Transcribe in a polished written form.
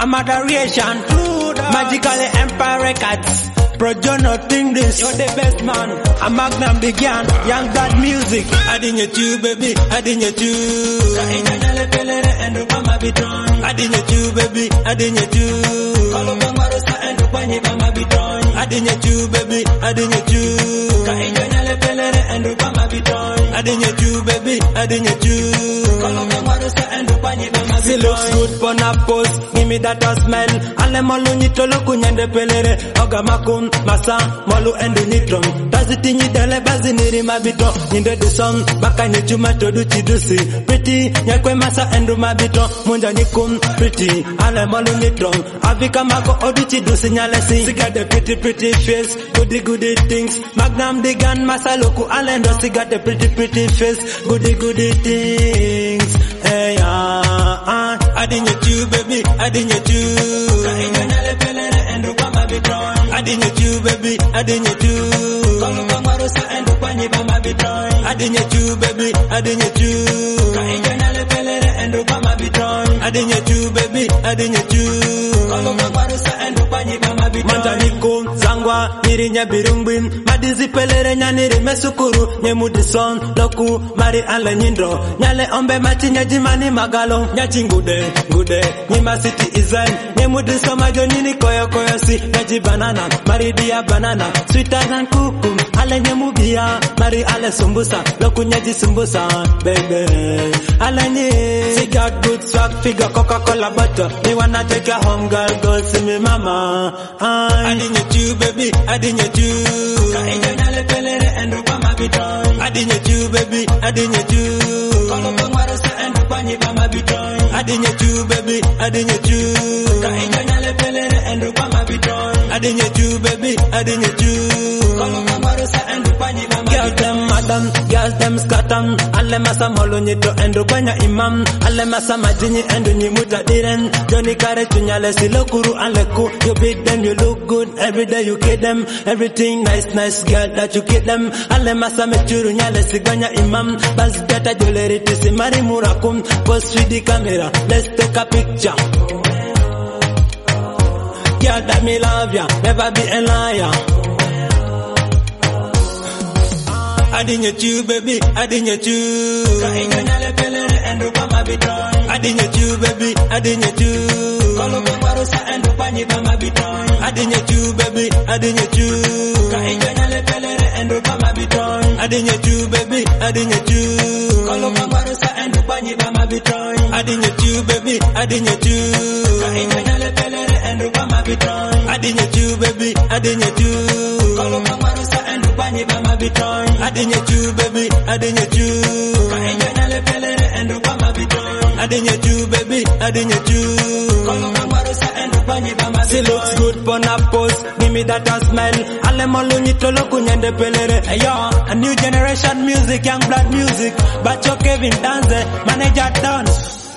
I'm adoration. Magically Empire Records. Projo nothing this. You're the best man. I'm Magnum began. Young God music. Adinye tu baby. Adinye tu. Kainyanale pelere endo mama biton. Adinye tu baby. Adinye tu. Kalo bangwarosa endo kwenye mama biton. Adinye tu baby. Adinye tu. Kainyanale pelere endo mama biton. Adinye tu baby. Adinye tu. Kalo bangwarosa endo kwenye mama biton. She looks good for na pose. Give me that smell. Ale molu nyitolo kunyende pelere. Oga makun. Masa molu endu nitrom Taziti nyidele bazi niri mabito Ninde dison baka nyechuma todu chidusi Pretty nyekwe masa endu mabito Munja nikum pretty Ale molu nitrom Avika mako odu chidusi nyalesi She got the pretty face Goody things Magnum the gun masa loku alendo She got the pretty face Goody things Hey Adinye tu baby Adinye tu Kainyanale pelere endu kwa mabito Adinye tu baby, adinye tu. Kalo bangwarosa endo kwenye mama biton. Adinye tu baby, adinye tu. Kainyanale pelere endo mama biton. Adinye tu baby, adinye tu. Kalo bangwarosa endo kwenye mama biton. Manja niko zangwa nirinya birumbim. Madizi pelere nyaniri mesukuru. Nyemudi son loku mari ale nyindo. Nyale ombe mati nyajimani magalo. Nyachi ngude nyima city izen. Nyemudi somajo nini koyo si. Nyaji banana. Maridia banana, sweeter than kukum. Ale nyemubia, mari ale sumbusa, loku nyaji sumbusa, baby. Ale nye, she got good swag, figure Coca-Cola butter. Me wanna take her home, girl, go see me mama. Adinye tu, baby, adinye tu. Kainyanale pelere endo mama biton. Adinye tu, baby, adinye tu. Kalo bangwarosa endo kwenye mama biton. Adinye tu, baby, adinye tu. Kainyanale pelere endo mama biton. Adinye tu baby, adinye tu. Kalo bangwarosa endo kwenye mama biton. Girls them madam, girls them scatam. Ale masa molo nyito endo kwenye imam. Ale masa majini endo nyimuta diren. Joni kare chunyale silokuru aleku. You beat them, you look good. Every day you kid them. Everything nice girl that you kid them. Ale masa mechuru nyale siganya imam. Bas gata jewelry tisi mari murakum. Post with the camera, let's take a picture. Girl that me love ya, never be a liar. Adinye tu baby, adinye tu. Kainyanale pelere endo mama biton. Adinye tu baby, adinye tu. Kalo bangwarosa endo kwenye mama biton. Adinye tu baby, adinye tu. Kainyanale pelere endo mama biton. Adinye tu baby, adinye tu. Kalo bangwarosa endo kwenye mama biton. Adinye tu baby, adinye tu. Kainyanale pelere endo mama biton. Adinye tu baby, adinye tu. Kalo bangwarosa endo kwenye mama biton. Adinye tu baby, adinye tu. Kainyanale pelere endo mama biton. Adinye tu baby, adinye tu. Kalo bangwarosa endo kwenye mama biton. She looks good for na pose, give me that smell. Ale molu nyitolo kunyende pelere. Hey yo, a new generation music, young blood music. Bacho Kevin Danze, manager done.